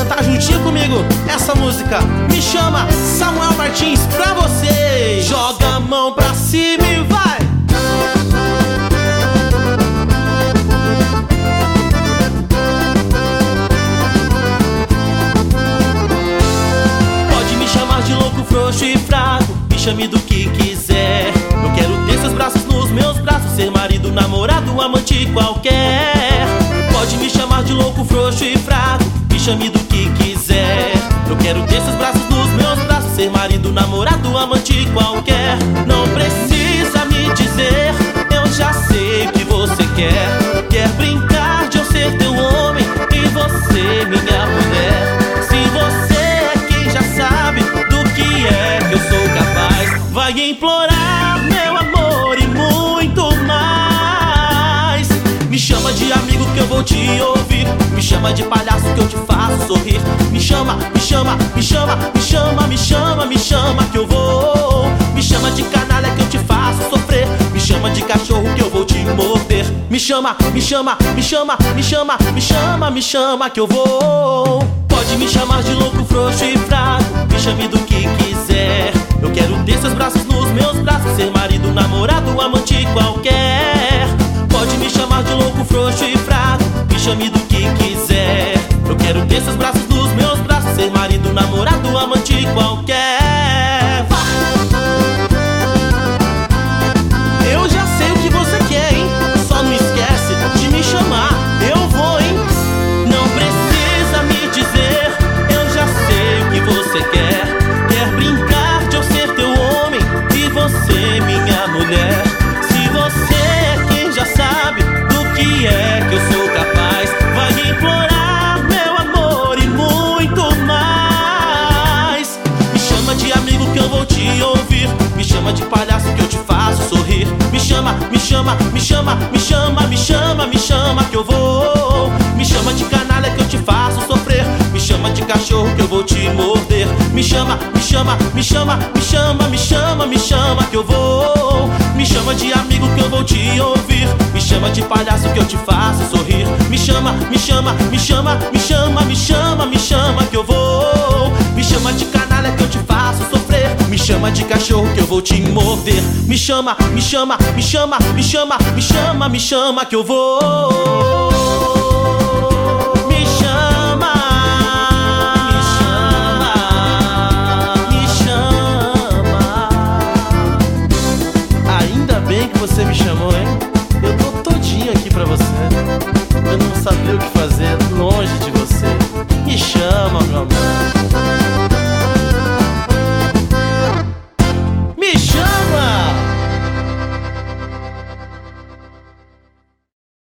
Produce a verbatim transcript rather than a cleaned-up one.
Tá juntinho comigo? Essa música Me Chama, Samuel Martins, pra vocês. Joga a mão pra cima e vai. Pode me chamar de louco, frouxo e fraco, me chame do que quiser. Eu quero ter seus braços nos meus braços, ser marido, namorado, amante qualquer. Pode me chamar de louco, frouxo e fraco, me chame do que quiser. Eu quero ter seus braços nos meus braços, ser marido, namorado, amante qualquer. Não precisa me dizer, eu já sei o que você quer. Quer brincar de eu ser teu homem e você minha mulher. Se você é quem já sabe do que é que eu sou capaz, vai implorar meu amor e muito mais. Me chama de amigo que eu vou te ouvir, me chama de palhaço que eu te faço sorrir. Me chama, me chama, me chama, me chama, me chama, me chama que eu vou. Me chama de canalha que eu te faço sofrer, me chama de cachorro que eu vou te morder. Me chama, me chama, me chama, me chama, me chama, me chama que eu vou. Pode me chamar de louco, frouxo e fraco, me chame do que quiser. Eu quero ter seus braços nos meus braços, ser marido, namorado, amante qualquer. Pode me chamar de louco, frouxo e fraco, me chame do que quiser. Eu quero ter seus braços nos meus braços, ser marido, namorado, amante qualquer. Eu já sei o que você quer, hein? Só não esquece de me chamar, eu vou, hein? Não precisa me dizer, eu já sei o que você quer. Quer brincar de eu ser teu homem e você minha mulher. Se você é quem já sabe do que é que eu sou capaz, vai implorar meu amor e muito mais. Me chama de amigo que eu vou te ouvir, me chama de palhaço que eu te faço sorrir. Me chama, me chama, me chama, me chama, me chama, me chama que eu vou. Me chama de canalha que eu te faço sofrer, me chama de cachorro que eu vou te morder. Me chama, me chama, me chama, me chama, me chama, me chama que eu vou. Me chama de amigo que eu vou te ouvir, me chama de palhaço que eu te faço sorrir. Me chama, me chama, me chama, me chama, me chama, me chama que eu vou. Me chama de canalha que eu te faço sofrer, me chama de cachorro que eu vou te morder. Me chama, me chama, me chama, me chama, me chama, me chama que eu vou. Me chama, me chama, me chama. Ainda bem que você me chamou, hein? Eu tô todinho aqui pra você. Eu não sabia o que fazer longe de você. Me chama, meu amor.